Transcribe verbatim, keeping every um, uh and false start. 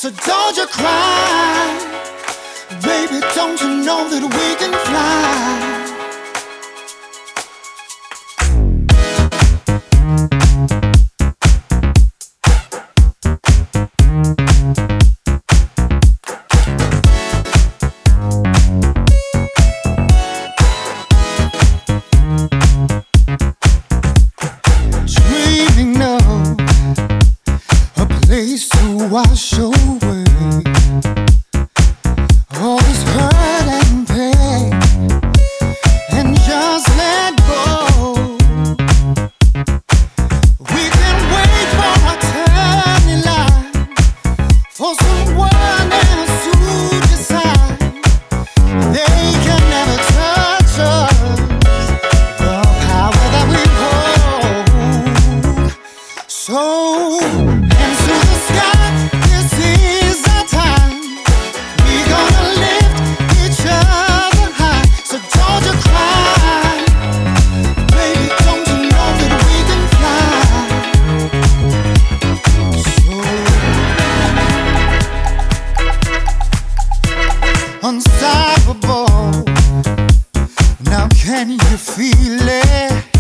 So don't you cry, baby, don't you know that we can fly? Dreaming of a place to wash away all this hurt and pain and just let go. We can wait for our turn in line for someone else to decide. They can never touch us, the power that we hold. So into the sky, this is our time. We're gonna lift each other high. So don't you cry, baby, don't you know that we can fly? So unstoppable. Now can you feel it?